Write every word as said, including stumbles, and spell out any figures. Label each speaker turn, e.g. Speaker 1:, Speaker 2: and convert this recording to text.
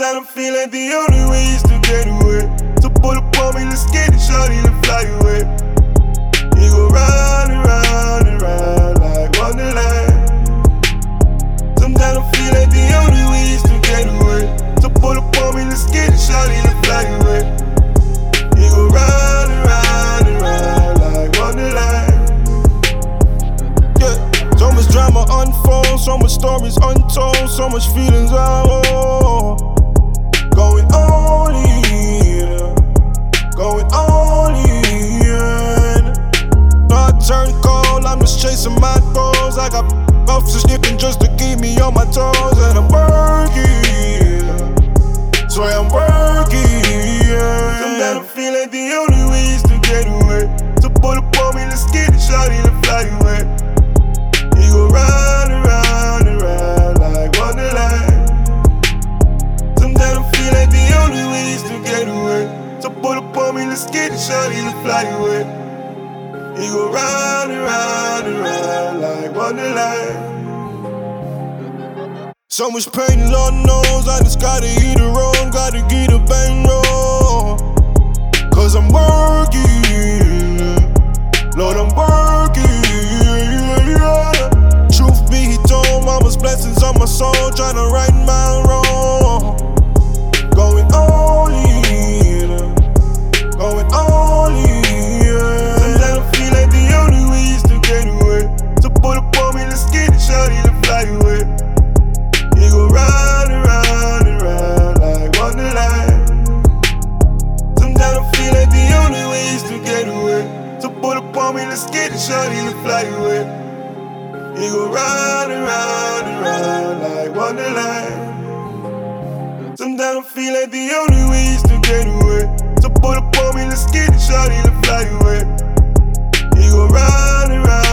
Speaker 1: Sometimes I feel like the only way is to get away. So pull up on me, let's get it, shawty, let's fly away. You go round and round and round like Wonderland. Sometimes I feel like the only way is to get away. So pull up on me, let's get it, shawty, let's fly away. You go round and round and round like Wonderland. Yeah, so much drama unfolds, so much stories untold, so much feelings I hold. Going on in, going on in. No, I turn cold, I'm just chasing my goals. I got officers sniffing just to keep me on my toes. And I'm working, swear I'm working. Sometimes I feel like the only way is to get away. So pull up on me, let's get it, shawty, let's fly away. You go round and round and round like Wonderland. Sometimes I feel like the only way is to get away. So pull up on me, let's get it, shawty, let's fly away. You go round and round and round like Wonderland. So much pain, Lord knows I just gotta eat a roll, gotta get a bang roll. Cause I'm working, Lord, I'm working. Truth be told, mama's blessings on my soul, tryna right my wrong. Going all in, going all in. Sometimes I feel like the only way is to get away. So pull up on me, let's get it, shawty, let's fly away. You go round and round and round like Wonderland. Sometimes I feel like the only way is to get away. So pull up on me, let's get it, shawty, let's fly away. You go round and round and round like Wonderland. Sometimes I feel like the only way is to get away. So pull up on me, let's get it, shawty, let's fly away. You go round and round.